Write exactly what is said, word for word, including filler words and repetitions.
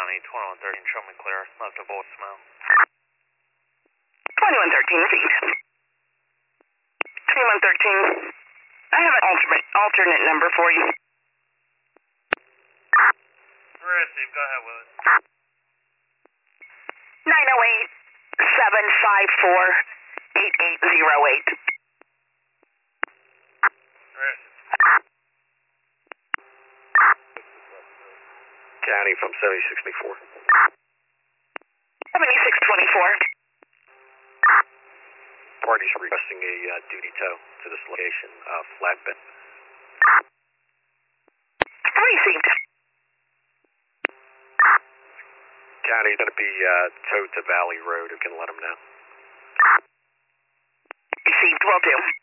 County, twenty-one thirteen, show me clear. Left a voicemail. twenty-one thirteen, feed. twenty-one thirteen. I have an alternate, alternate number for you. Receive, go ahead with it. nine oh eight, seven five four, eight eight zero eight. Receive. County from seventy-six twenty-four. seventy-six twenty-four. Parties requesting a uh, duty tow to this location, uh, flatbed. Received. County is going to be uh, towed to Valley Road. You can let them know. Received, will do.